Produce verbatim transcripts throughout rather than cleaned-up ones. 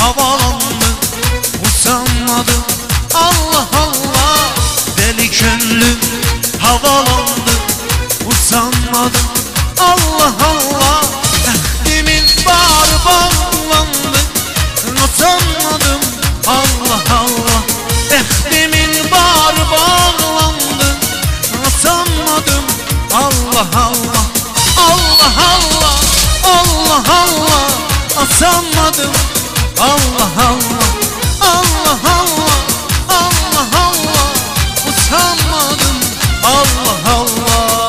havalandı, usanmadım. Allah Allah, deli gönlüm havalandı, usanmadım. Allah Allah, ehdimin bağrı bağlandı, usanmadım. Allah Allah, ehdimin bağrı bağlandı, usanmadım. Allah Allah, Allah Allah, Allah Allah, usanmadım. Allah Allah, Allah Allah, Allah Allah, usanmadım. Allah Allah.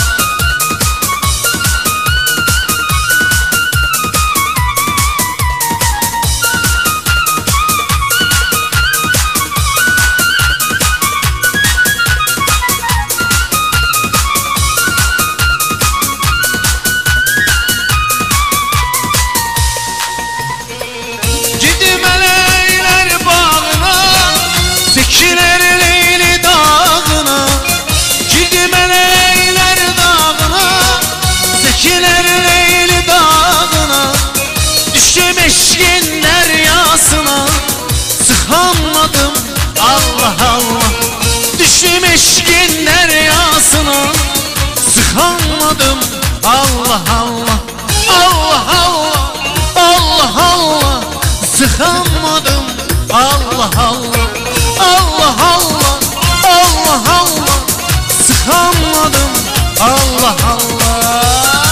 Sıkamadım. Allah Allah, düşüm eşkin deryasına. Sıkamadım. Allah Allah, Allah Allah, Allah Allah, sıkamadım. Allah Allah, Allah Allah, Allah Allah, sıkamadım. Allah Allah.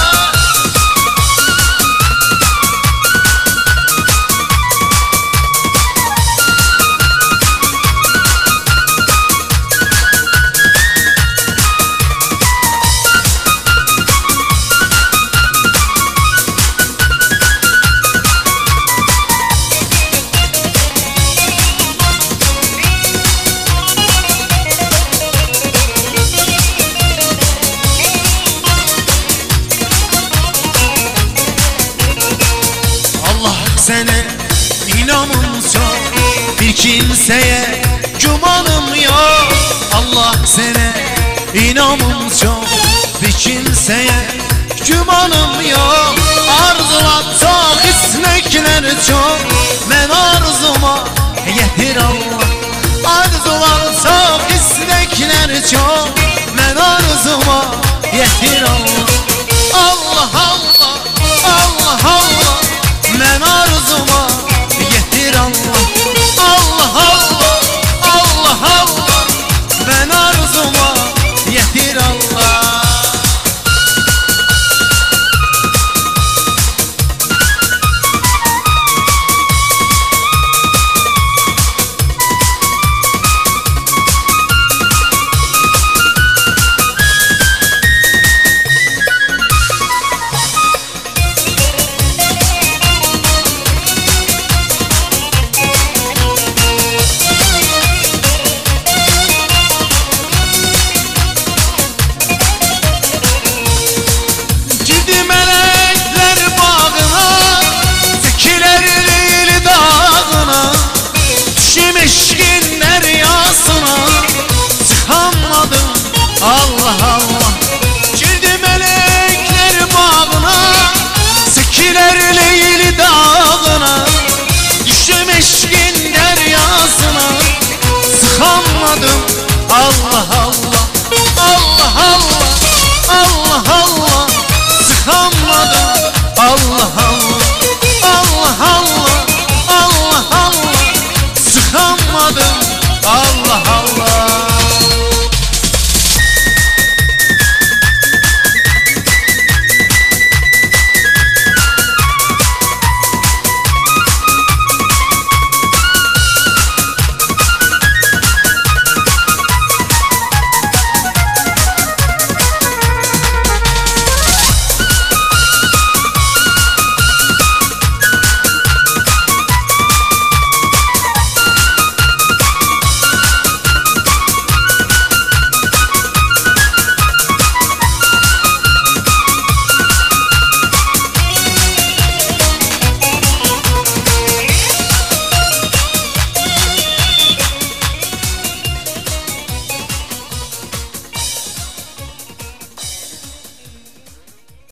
Sene inanım çok, bir kimseye gümanım yok. Allah sene inanım çok, bir kimseye gümanım yok. Arzular çok, istekler çok, ben arzuma yetir Allah.